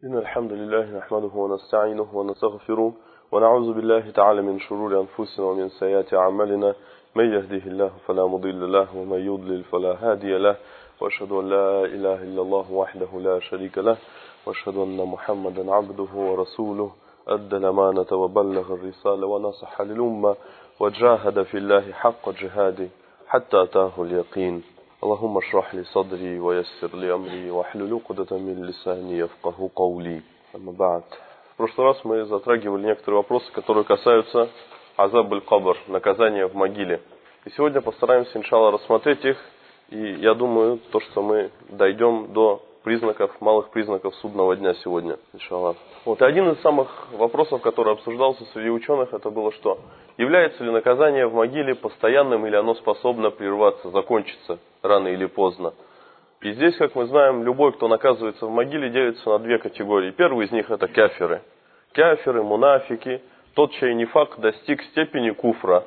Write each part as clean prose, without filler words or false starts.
إن الحمد لله نحمده ونستعينه ونستغفره ونعوذ بالله تعالى من شرور أنفسنا ومن سيئات أعمالنا من يهده الله فلا مضل له ومن يضلل فلا هادي له وأشهد أن لا إله إلا الله وحده لا شريك له وأشهد أن محمدا عبده ورسوله أدى الأمانة وبلغ الرسالة ونصح للأمة وجاهد في الله حق جهاده حتى أتاه اليقين اللهم اشرح لي صدري ويسر لي أمري واحلل عقدة من لساني يفقهوا قولي. أما بعد. В прошлый раз мы затрагивали некоторые вопросы, которые касаются азаб аль-кабр, наказания в могиле. И сегодня постараемся, иншаллах, рассмотреть их. И я думаю, то, что мы дойдем до малых признаков судного дня сегодня, иншаллах. Вот, и один из самых вопросов, который обсуждался среди ученых, это было что? Является ли наказание в могиле постоянным или оно способно прерваться, закончиться рано или поздно? И здесь, как мы знаем, любой, кто наказывается в могиле, делится на две категории. Первый из них это кафиры. Кафиры, мунафики, тот, чей нифак достиг степени куфра.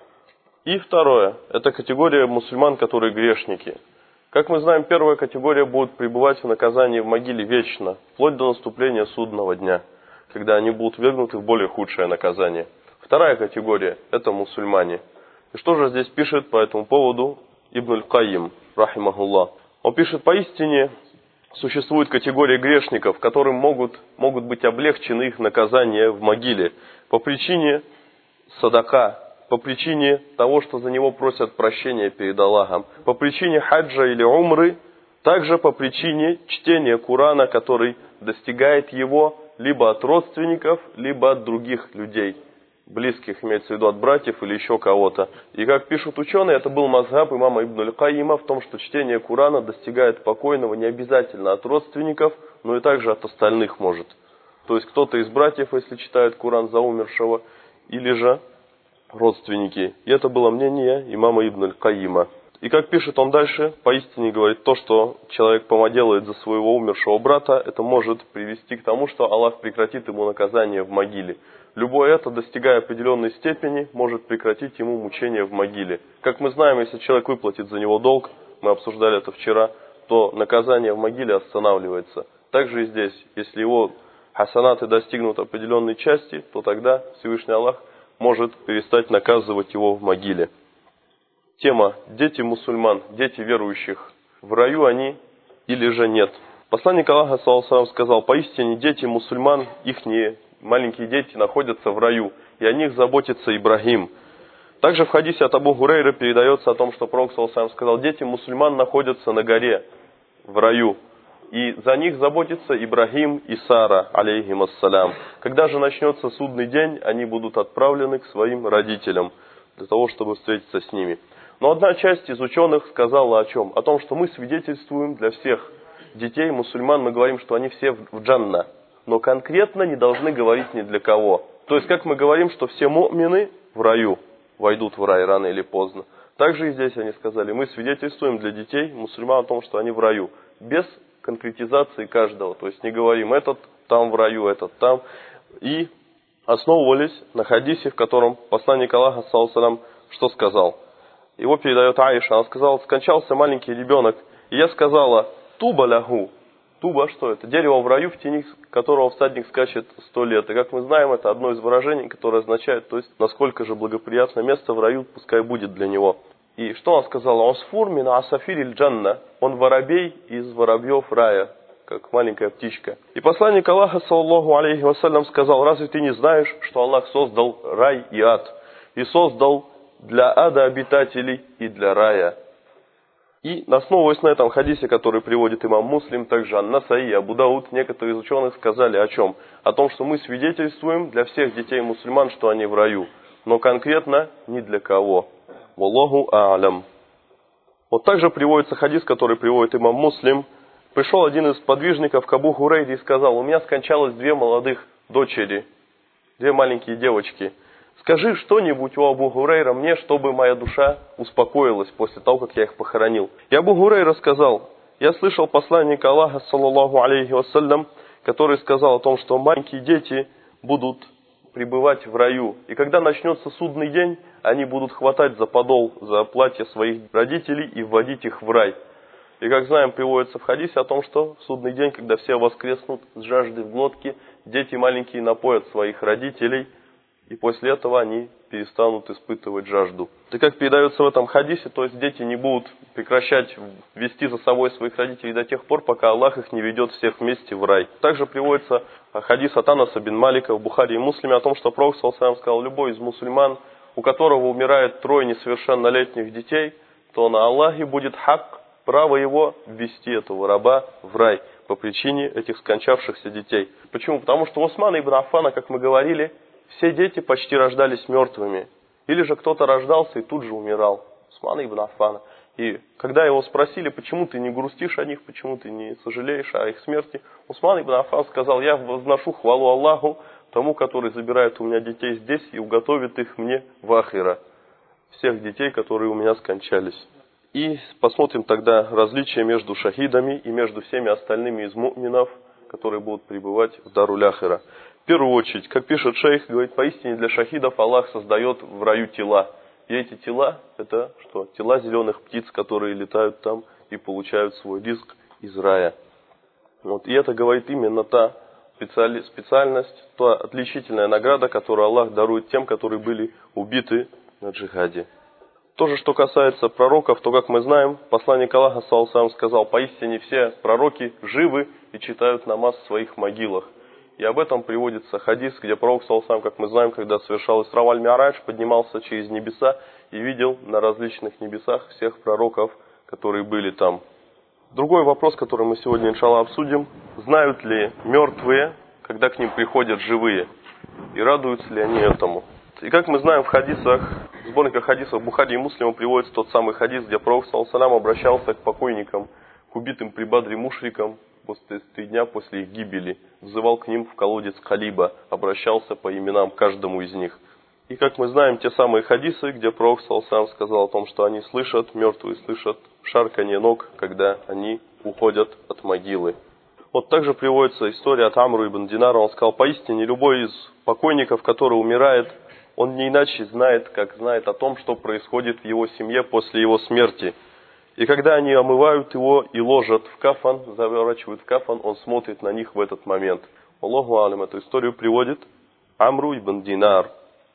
И второе, это категория мусульман, которые грешники. Как мы знаем, первая категория будет пребывать в наказании в могиле вечно, вплоть до наступления судного дня, когда они будут ввергнуты в более худшее наказание. Вторая категория – это мусульмане. И что же здесь пишет по этому поводу Ибн аль-Кайим, рахимахуллах? Он пишет: поистине существует категория грешников, которым могут быть облегчены их наказания в могиле по причине садака, по причине того, что за него просят прощения перед Аллахом, по причине хаджа или умры, также по причине чтения Корана, который достигает его либо от родственников, либо от других людей, близких, имеется в виду от братьев или еще кого-то. И как пишут ученые, это был мазхаб имама Ибн аль-Кайима в том, что чтение Корана достигает покойного не обязательно от родственников, но и также от остальных может. То есть кто-то из братьев, если читает Коран за умершего, или же родственники. И это было мнение имама Ибн аль-Кайима. И как пишет он дальше, поистине говорит, то, что человек помоделает за своего умершего брата, это может привести к тому, что Аллах прекратит ему наказание в могиле. Любое это, достигая определенной степени, может прекратить ему мучение в могиле. Как мы знаем, если человек выплатит за него долг, мы обсуждали это вчера, то наказание в могиле останавливается. Также и здесь, если его хасанаты достигнут определенной части, то тогда Всевышний Аллах может перестать наказывать его в могиле. Тема: дети мусульман, дети верующих, в раю они или же нет? Посланник Аллаха, саллаллаху сказал: поистине дети мусульман, ихние маленькие дети находятся в раю, и о них заботится Ибрагим. Также в хадисе от Абу Гурейра передается о том, что Пророк, саллаллаху сказал: дети мусульман находятся на горе, в раю, и за них заботится Ибрагим и Сара, алейхим ассалям. Когда же начнется судный день, они будут отправлены к своим родителям, для того, чтобы встретиться с ними. Но одна часть из ученых сказала о чем? О том, что мы свидетельствуем для всех детей мусульман, мы говорим, что они все в джанна, но конкретно не должны говорить ни для кого. То есть, как мы говорим, что все му'мины в раю, войдут в рай рано или поздно. Также и здесь они сказали: мы свидетельствуем для детей мусульман о том, что они в раю, без конкретизации каждого. То есть не говорим: этот там в раю, этот там. И основывались на хадисе, в котором посланник Аллаха, саллаллаху, что сказал. Его передает Аиша. Она сказала: скончался маленький ребенок, и я сказала: туба ляху. Туба, что это? Дерево в раю, в тени которого всадник скачет 100 лет. И как мы знаем, это одно из выражений, которое означает, то есть насколько же благоприятное место в раю пускай будет для него. И что она сказала? Асфур мин асафириль джанна. Он воробей из воробьев рая, как маленькая птичка. И посланник Аллаха, саллаллаху алейхи вассалям, сказал: разве ты не знаешь, что Аллах создал рай и ад? И создал для ада обитателей и для рая. И, основываясь на этом хадисе, который приводит имам Муслим, также Ан-Насаи и Абу Дауд, некоторые из ученых сказали о чем? О том, что мы свидетельствуем для всех детей мусульман, что они в раю, но конкретно ни для кого. Валлаху а'лям. Вот также приводится хадис, который приводит имам Муслим. Пришел один из подвижников к Абу Хурейре и сказал: у меня скончалось 2 молодых дочери, 2 маленькие девочки. Скажи что-нибудь, о Абу Хурейра, мне, чтобы моя душа успокоилась после того, как я их похоронил. И Абу Хурейра сказал: я слышал посланника Аллаха, саллаллаху алейхи вассалям, который сказал о том, что маленькие дети будут пребывать в раю. И когда начнется судный день, они будут хватать за подол, за платье своих родителей и вводить их в рай. И как знаем, приводится в хадисе о том, что в судный день, когда все воскреснут с жаждой в глотке, дети маленькие напоят своих родителей, и после этого они перестанут испытывать жажду. И как передается в этом хадисе, то есть дети не будут прекращать вести за собой своих родителей до тех пор, пока Аллах их не ведет всех вместе в рай. Также приводится хадис от Анаса бин Малика в Бухари и Муслиме о том, что Пророк ﷺ сказал: любой из мусульман, у которого умирает 3 несовершеннолетних детей, то на Аллахе будет хак, право его ввести этого раба в рай по причине этих скончавшихся детей. Почему? Потому что у Усмана ибн Аффана, как мы говорили, все дети почти рождались мертвыми. Или же кто-то рождался и тут же умирал. Усмана ибн Аффана. И когда его спросили, почему ты не грустишь о них, почему ты не сожалеешь о их смерти, Усман ибн Аффан сказал: я возношу хвалу Аллаху, тому, который забирает у меня детей здесь и уготовит их мне в ахира. Всех детей, которые у меня скончались. И посмотрим тогда различия между шахидами и между всеми остальными из му'минов, которые будут пребывать в даруль ахира. В первую очередь, как пишет шейх, говорит, поистине для шахидов Аллах создает в раю тела. И эти тела, это что? Тела зеленых птиц, которые летают там и получают свой ризк из рая. Вот. И это говорит именно та специальность, та отличительная награда, которую Аллах дарует тем, которые были убиты на джихаде. То же, что касается пророков, то, как мы знаем, посланник Аллаха, саллаллаху сказал: поистине все пророки живы и читают намаз в своих могилах. И об этом приводится хадис, где пророк, саллаллаху, как мы знаем, когда совершал Исра валь-Ми'радж, поднимался через небеса и видел на различных небесах всех пророков, которые были там. Другой вопрос, который мы сегодня, иншаллах, обсудим: знают ли мертвые, когда к ним приходят живые, и радуются ли они этому? И как мы знаем, в хадисах, в сборниках хадисов Бухари и Муслима приводится тот самый хадис, где пророк, саллаллаху, обращался к покойникам, к убитым при Бадре мушрикам, после 3 дня после их гибели, взывал к ним в колодец Халиба, обращался по именам каждому из них. И как мы знаем, те самые хадисы, где пророк, саллаллаху, сказал о том, что они слышат, мертвые слышат шарканье ног, когда они уходят от могилы. Вот также приводится история от Амру ибн Динара. Он сказал: поистине любой из покойников, который умирает, он не иначе знает, как знает о том, что происходит в его семье после его смерти. И когда они омывают его и ложат в кафан, заворачивают в кафан, он смотрит на них в этот момент. Аллаху алям, эту историю приводит Амру ибн Динар,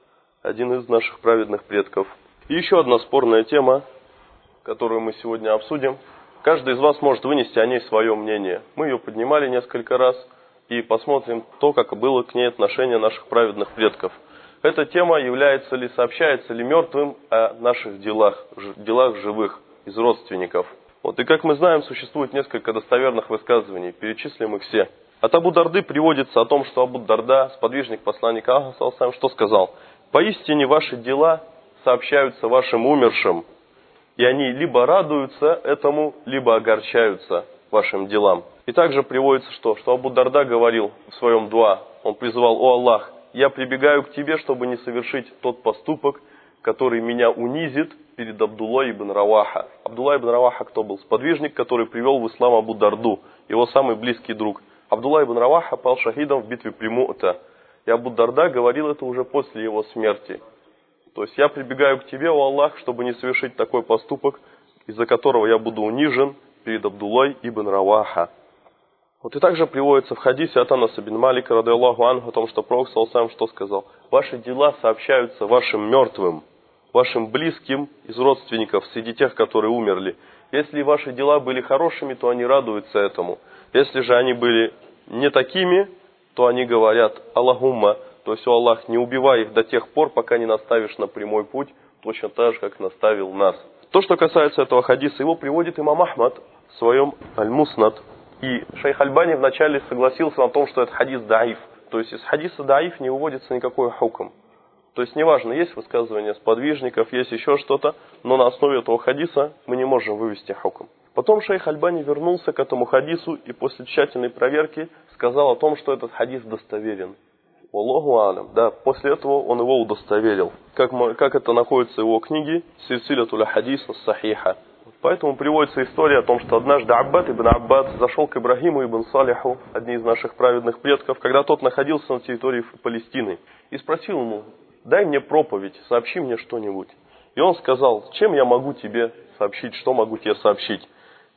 один из наших праведных предков. И еще одна спорная тема, которую мы сегодня обсудим. Каждый из вас может вынести о ней свое мнение. Мы ее поднимали несколько раз и посмотрим то, как было к ней отношение наших праведных предков. Эта тема является ли, сообщается ли мертвым о наших делах живых из родственников. Вот. И как мы знаем, существует несколько достоверных высказываний, перечислим их все. От Абу Дарды приводится о том, что Абу Дарда, сподвижник посланника Аллаха, саллаллаху, что сказал: поистине ваши дела сообщаются вашим умершим, и они либо радуются этому, либо огорчаются вашим делам. И также приводится, что Абу Дарда говорил в своем дуа, он призывал: о Аллах, я прибегаю к тебе, чтобы не совершить тот поступок, который меня унизит перед Абдуллой ибн Раваха. Абдулла ибн Раваха кто был? Сподвижник, который привел в ислам Абу Дарду, его самый близкий друг. Абдулла ибн Раваха пал шахидом в битве при Му'та. И Абу Дарда говорил это уже после его смерти. То есть я прибегаю к тебе, о Аллах, чтобы не совершить такой поступок, из-за которого я буду унижен перед Абдуллой ибн Раваха. Вот и также приводится в хадисе от Анаса бин Малика, ради Аллаху анху, о том, что пророк саллаллаху что сказал: ваши дела сообщаются вашим мертвым, вашим близким из родственников, среди тех, которые умерли. Если ваши дела были хорошими, то они радуются этому. Если же они были не такими, то они говорят: Аллахумма, то есть, о Аллах, не убивай их до тех пор, пока не наставишь на прямой путь, точно так же, как наставил нас. То, что касается этого хадиса, его приводит имам Ахмад в своем Аль-Муснад. И шейх Альбани вначале согласился на том, что это хадис даиф. То есть из хадиса даиф не выводится никакой хукм. То есть неважно, есть высказывания сподвижников, есть еще что-то, но на основе этого хадиса мы не можем вывести хукм. Потом шейх Альбани вернулся к этому хадису и после тщательной проверки сказал о том, что этот хадис достоверен. Аллаху алям. Да, после этого он его удостоверил. Как это находится в его книге «Сильсилятуль хадис ас-сахиха». Поэтому приводится история о том, что однажды Аббад ибн Аббад зашел к Ибрагиму ибн Салиху, одни из наших праведных предков, когда тот находился на территории Палестины, и спросил ему: дай мне проповедь, сообщи мне что-нибудь. И он сказал: чем я могу тебе сообщить, что могу тебе сообщить?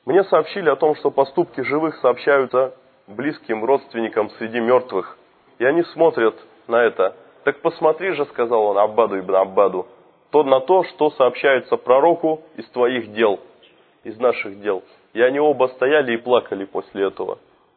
Мне сообщили о том, что поступки живых сообщаются близким родственникам среди мертвых. И они смотрят на это. Так посмотри же, сказал он Аббаду ибн Аббаду, на то, что сообщается пророку из твоих дел, из наших дел. И они оба стояли и плакали после этого.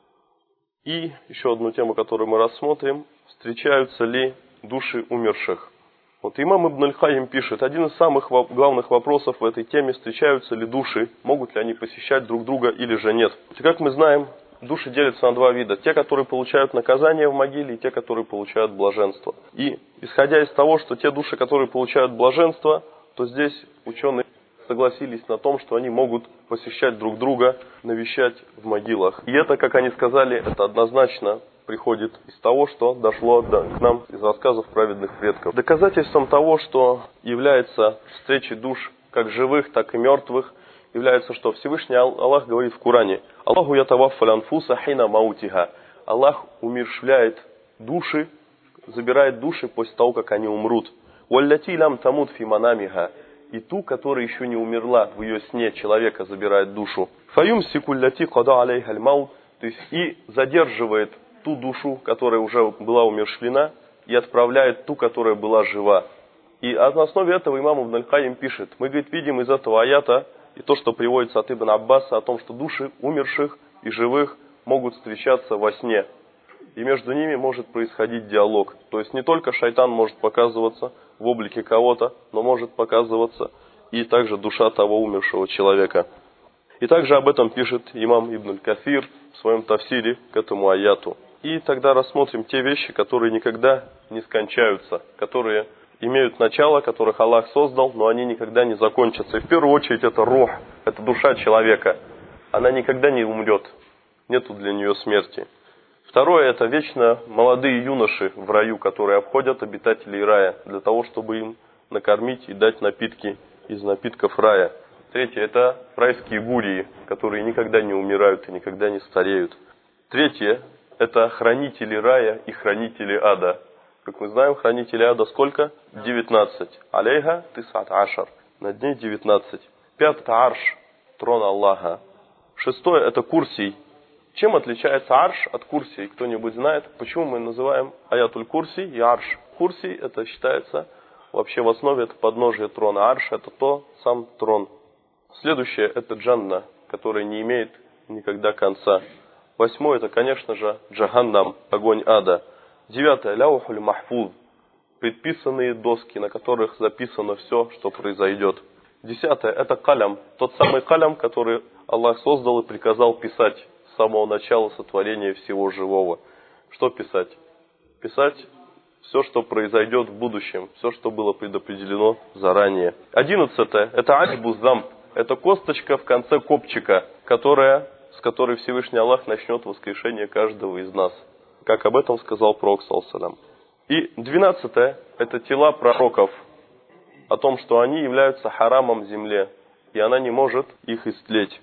И еще одну тему, которую мы рассмотрим. Встречаются ли души умерших? Вот имам Ибн Аль-Хайм пишет, один из самых главных вопросов в этой теме, встречаются ли души, могут ли они посещать друг друга или же нет. И как мы знаем, души делятся на два вида. Те, которые получают наказание в могиле, и те, которые получают блаженство. И исходя из того, что те души, которые получают блаженство, то здесь ученые согласились на том, что они могут посещать друг друга, навещать в могилах. И это, как они сказали, это однозначно приходит из того, что дошло к нам из рассказов праведных предков. Доказательством того, что является встречей душ как живых, так и мертвых, является, что Всевышний Аллах говорит в Коране: «Аллаху ятаваффаль анфуса хина маутиха». Аллах умерщвляет души, забирает души после того, как они умрут. «Валлати лам тамут фи манамиха». И ту, которая еще не умерла в ее сне, человека забирает душу. «Фаюмсику лати када алейха аль-маут». То есть и задерживает ту душу, которая уже была умерщвлена, и отправляет ту, которая была жива. И на основе этого имам Ибн Аль-Хайм пишет: мы, говорит, видим из этого аята, и то, что приводится от Ибн Аббаса, о том, что души умерших и живых могут встречаться во сне. И между ними может происходить диалог. То есть не только шайтан может показываться в облике кого-то, но может показываться и также душа того умершего человека. И также об этом пишет имам Ибн Аль-Кафир в своем тафсире к этому аяту. И тогда рассмотрим те вещи, которые никогда не скончаются, которые имеют начало, которых Аллах создал, но они никогда не закончатся. И в первую очередь это рух, это душа человека. Она никогда не умрет, нету для нее смерти. Второе, это вечно молодые юноши в раю, которые обходят обитателей рая, для того, чтобы им накормить и дать напитки из напитков рая. Третье, это райские гурии, которые никогда не умирают и никогда не стареют. Третье, это хранители рая и хранители ада. Как мы знаем, хранители ада сколько? 19. Алейха тисат ашар. Над ней 19. Пятое, это арш, трон Аллаха. Шестое, это курсий. Чем отличается арш от курсий? Кто-нибудь знает? Почему мы называем аятуль курсий и арш? Курсий, это считается вообще в основе, это подножие трона. Арш, это сам трон. Следующее, это джанна, которая не имеет никогда конца. Восьмое, это, конечно же, джаханнам, огонь ада. Девятое, ляухуль махфуз, предписанные доски, на которых записано все, что произойдет. Десятое, это калям, тот самый калям, который Аллах создал и приказал писать с самого начала сотворения всего живого. Что писать? Писать все, что произойдет в будущем, все, что было предопределено заранее. 11. Это альбузамп, это косточка в конце копчика, с которой Всевышний Аллах начнет воскрешение каждого из нас. Как об этом сказал пророк ﷺ. И 12. Это тела пророков, о том, что они являются харамом земле, и она не может их истлеть.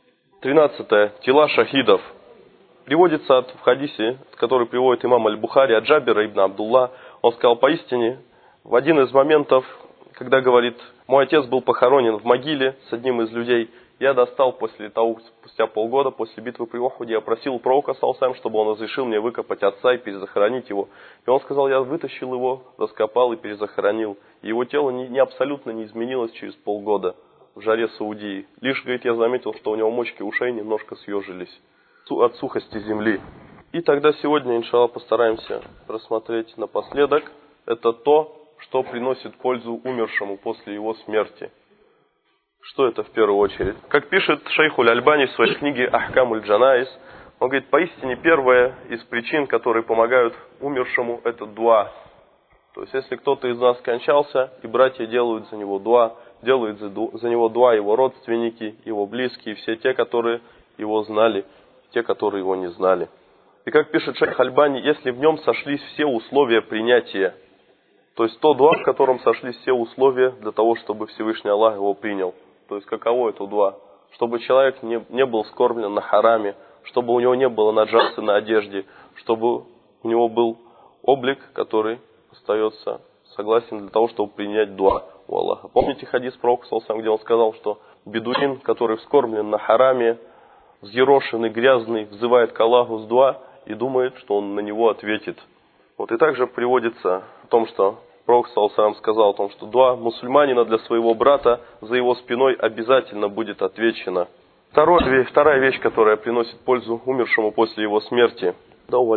13. Тела шахидов. Приводится в хадисе, который приводит имам Аль-Бухари от Джабира ибн Абдулла. Он сказал: поистине, в один из моментов, когда говорит: мой отец был похоронен в могиле с одним из людей, я достал спустя полгода, после битвы при Ухуде, я просил пророка ﷺ, чтобы он разрешил мне выкопать отца и перезахоронить его. И он сказал: я вытащил его, раскопал и перезахоронил. И его тело абсолютно не изменилось через полгода в жаре Саудии. Лишь, говорит, я заметил, что у него мочки ушей немножко съежились от сухости земли. И тогда сегодня, иншаллах, постараемся рассмотреть напоследок. Это то, что приносит пользу умершему после его смерти. Что это в первую очередь? Как пишет шейх Аль-Альбани в своей книге «Ахкамуль Джанаис», он говорит: поистине первая из причин, которые помогают умершему, это дуа. То есть, если кто-то из нас скончался, и братья делают за него дуа, делают за него дуа его родственники, его близкие, все те, которые его знали, те, которые его не знали. И как пишет шейх Аль-Альбани, если в нем сошлись все условия принятия, то есть то дуа, в котором сошлись все условия для того, чтобы Всевышний Аллах его принял. То есть каково это дуа? Чтобы человек не был скормлен на хараме, чтобы у него не было наджасы на одежде, чтобы у него был облик, который остается согласен для того, чтобы принять дуа у Аллаха. Помните хадис пророка ﷺ, где он сказал, что бедуин, который вскормлен на хараме, взъерошенный, грязный, взывает к Аллаху с дуа и думает, что он на него ответит. Вот и также приводится о том, что Пророк ﷺ сказал о том, что дуа мусульманина для своего брата за его спиной обязательно будет отвечена. Вторая вещь, которая приносит пользу умершему после его смерти, то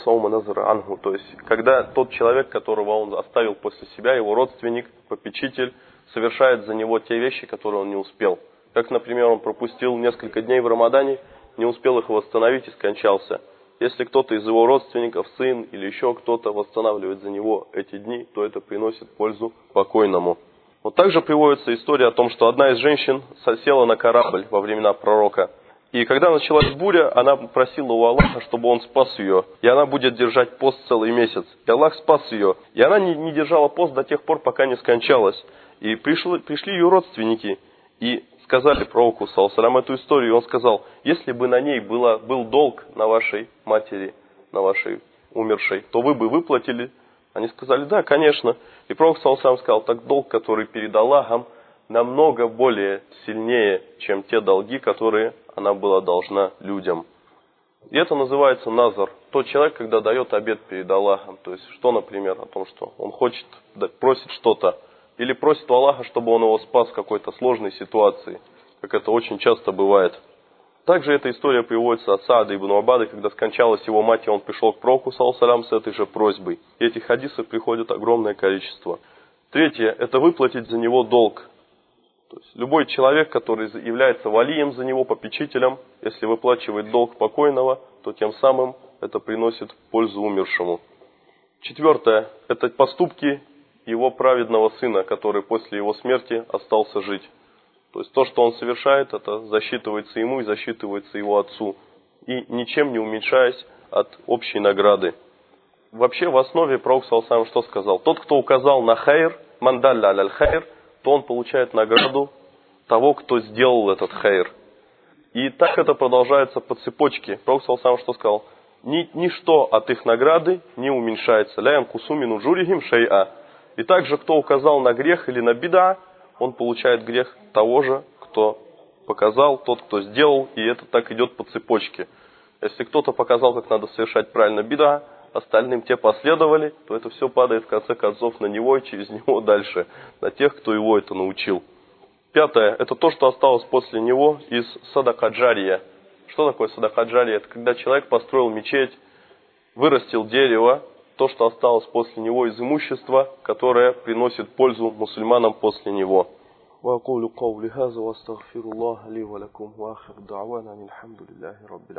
есть, когда тот человек, которого он оставил после себя, его родственник, попечитель, совершает за него те вещи, которые он не успел. Как, например, он пропустил несколько дней в Рамадане, не успел их восстановить и скончался. Если кто-то из его родственников, сын или еще кто-то восстанавливает за него эти дни, то это приносит пользу покойному. Вот также приводится история о том, что одна из женщин села на корабль во времена пророка. И когда началась буря, она попросила у Аллаха, чтобы он спас ее. И она будет держать пост целый месяц. И Аллах спас ее. И она не держала пост до тех пор, пока не скончалась. И пришли ее родственники и сказали пророку, саллаллаху, эту историю. И он сказал, если бы на ней был долг на вашей матери, на вашей умершей, то вы бы выплатили. Они сказали, да, конечно. И пророк, саллаллаху, сказал, так долг, который перед Аллахом, намного более сильнее, чем те долги, которые она была должна людям. И это называется назар. Тот человек, когда дает обет перед Аллахом, то есть что, например, о том, что он хочет, просит что-то, или просит у Аллаха, чтобы он его спас в какой-то сложной ситуации, как это очень часто бывает. Также эта история приводится от Саада ибн Убады, когда скончалась его мать, и он пришел к пророку, саллаллаху, с этой же просьбой. И этих хадисов приходит огромное количество. Третье, это выплатить за него долг. То есть любой человек, который является валием за него, попечителем, если выплачивает долг покойного, то тем самым это приносит пользу умершему. Четвертое, это поступки его праведного сына, который после его смерти остался жить. То есть то, что он совершает, это засчитывается ему и засчитывается его отцу. И ничем не уменьшаясь от общей награды. Вообще в основе пророк саллаллаху что сказал? Тот, кто указал на хайр, мандалля аль хайр, то он получает награду того, кто сделал этот хайр. И так это продолжается по цепочке. Пророк саллаллаху что сказал? Ничто от их награды не уменьшается. Ля янкусу мин уджурихим шай'a. И также, кто указал на грех или на бида, он получает грех того же, кто показал, тот, кто сделал, и это так идет по цепочке. Если кто-то показал, как надо совершать правильно бида, остальным те последовали, то это все падает в конце концов на него и через него дальше, на тех, кто его это научил. Пятое, это то, что осталось после него из садака джария. Что такое садака джария? Это когда человек построил мечеть, вырастил дерево, то, что осталось после него из имущества, которое приносит пользу мусульманам после него.